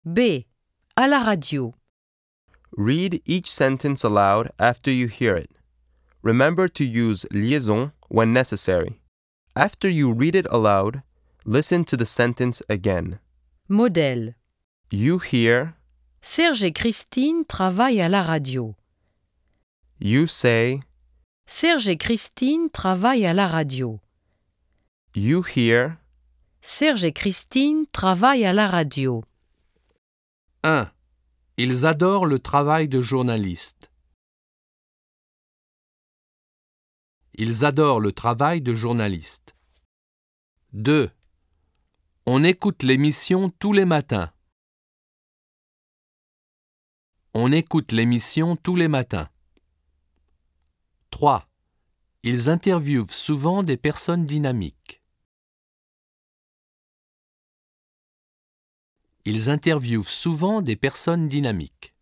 B. À la radio. Read each sentence aloud after you hear it. Remember to use liaison when necessary. After you read it aloud, listen to the sentence again. Modèle. You hear, Serge et Christine travaillent à la radio. you say, Serge et Christine travaillent à la radio. you hear, Serge et Christine travaillent à la radio. 1. Ils adorent le travail de journaliste. Ils adorent le travail de journaliste. 2. On écoute l'émission tous les matins. On écoute l'émission tous les matins. 3. Ils interviewent souvent des personnes dynamiques. Ils interviewent souvent des personnes dynamiques.